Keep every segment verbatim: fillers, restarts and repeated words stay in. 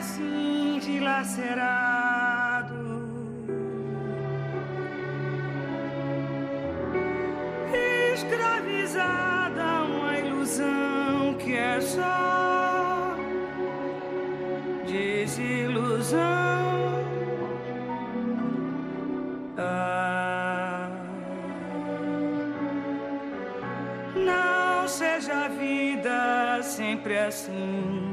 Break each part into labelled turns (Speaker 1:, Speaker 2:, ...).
Speaker 1: assim dilacerado, escravizada a uma ilusão que é só desilusão. Ah, não seja a vida sempre assim,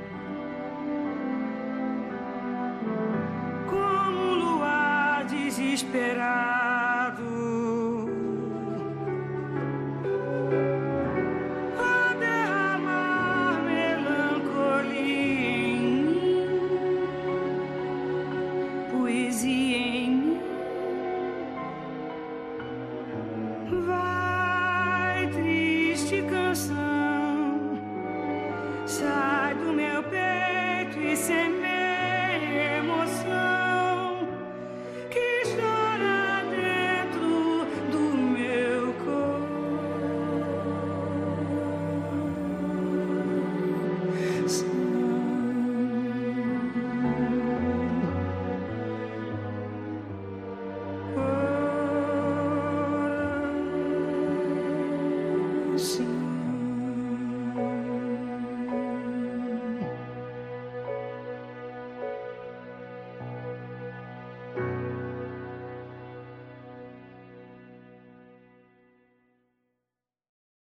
Speaker 1: como um luar desesperado a derramar melancolia em mim, poesia em mim. Vai, triste canção, sai do meu peito e semeia